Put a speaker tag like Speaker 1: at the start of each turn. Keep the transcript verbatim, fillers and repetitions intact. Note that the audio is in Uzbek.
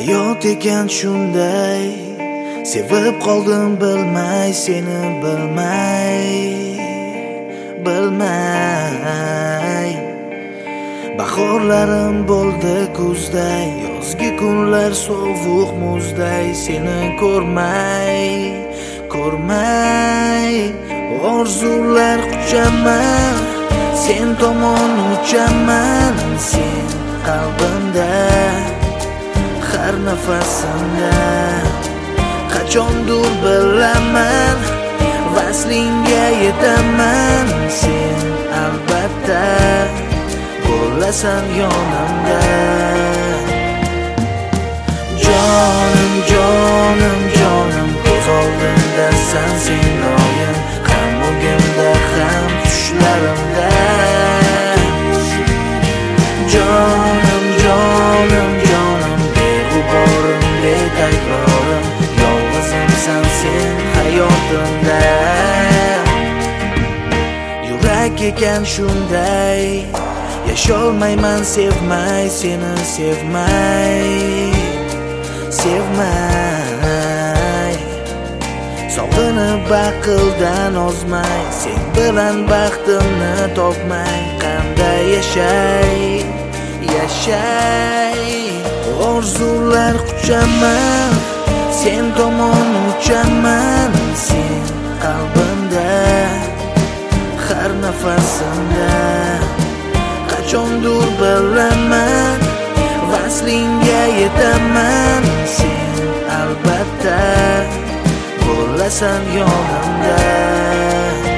Speaker 1: Hayot ekan shunday, sevib qoldim bilmay, seni bilmay, bilmay. Bahorlarim bo'ldi kuzday, yozgi kunlar sovuq muzday, seni ko'rmay, ko'rmay. Orzular quchaman, sen tomon uchaman, sen qalbimda, har nafasimda. Qachondir bilaman, vaslingga yetaman, sen albatta bo'lasan yonimda. Jonim, jonim, jonim, ko'z oldimdasan sen doim, ham o'gimda ham tushlarimda. Jonim, jonim, jonim, beg'uborim, betakrorim, yolg'izimsan sen hayotimda. Yurak ekan shunday, yasholmayman sevmay, seni sevmay, sevmay. Sog'inib aqldan ozmay, sen bilan baxtimni topmay, qanday yashay, yashay. Orzular quchaman, sen tomon uchaman, sen qalbimda, har nafasimda. Qachondir bilaman, vaslingga yetaman, sen albatta bo'lasan yonimda.